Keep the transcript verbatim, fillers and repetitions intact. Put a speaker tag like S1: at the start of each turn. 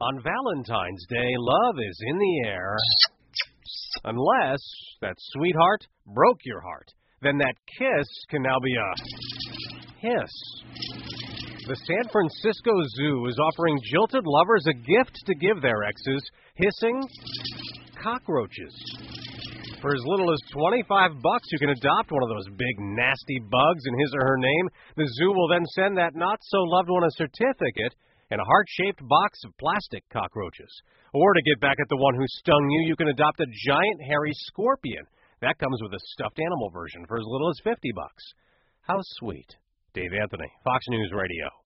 S1: On Valentine's Day, love is in the air. Unless that sweetheart broke your heart. Then that kiss can now be a hiss. The San Francisco Zoo is offering jilted lovers a gift to give their exes, hissing cockroaches. For as little as twenty-five bucks, you can adopt one of those big, nasty bugs in his or her name. The zoo will then send that not-so-loved one a certificate and a heart-shaped box of plastic cockroaches. Or to get back at the one who stung you, you can adopt a giant, hairy scorpion. That comes with a stuffed animal version for as little as fifty bucks. How sweet. Dave Anthony, Fox News Radio.